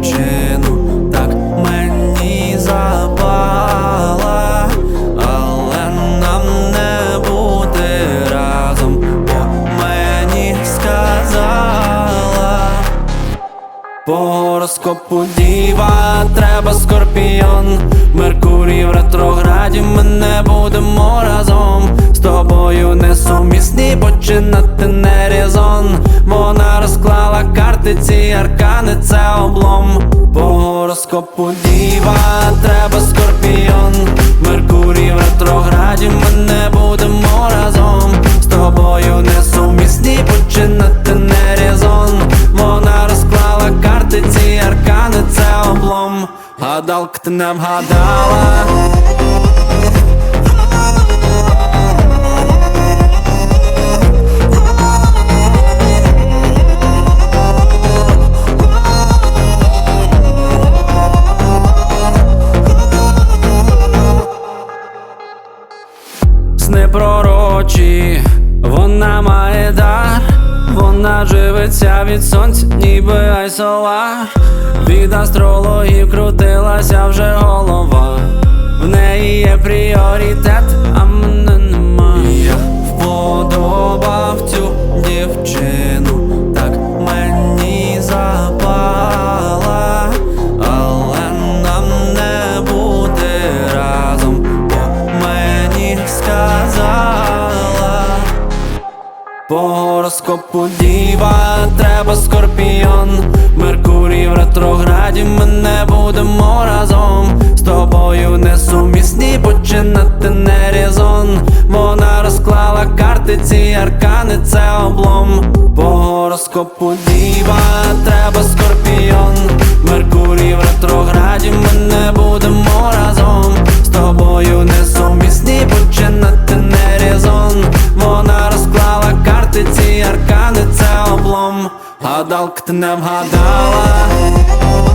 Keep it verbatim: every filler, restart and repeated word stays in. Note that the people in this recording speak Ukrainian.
дівчину, так мені запала, але нам не бути разом, бо мені сказала. По гороскопу діва, треба скорпіон. Меркурій в ретрограді, ми не будемо разом. З тобою несумісні, починати не резон. Вона розклала карти, ці аркани, це облом. По гороскопу діва, треба скорпіон. Меркурій в ретрограді, ми не будемо разом. З тобою несумісні, починати не резон. Вона розклала карти, ці аркани, це облом. Гадалка, ти не вгадала. Сни пророчі, вона має дар. Вона живиться від сонця, ніби айсолар. Від астрологів крутилася вже голова. В неї є пріоритет, а мене нема. Я вподобав цю дівчину, так мені запала, але нам не бути разом, бо мені сказала. По гороскопу діва, треба скорпіон. Меркурій в ретрограді, ми не будемо разом. З тобою несумісні, починати не резон. Вона розклала карти, ці аркани, це облом. По гороскопу діва, треба скорпіон. Меркурій в ретрограді, ми не будемо разом. З тобою несумісні, починати не резон. Вона розклала карти, ці аркани, це облом. Гадалка, ти не вгадала.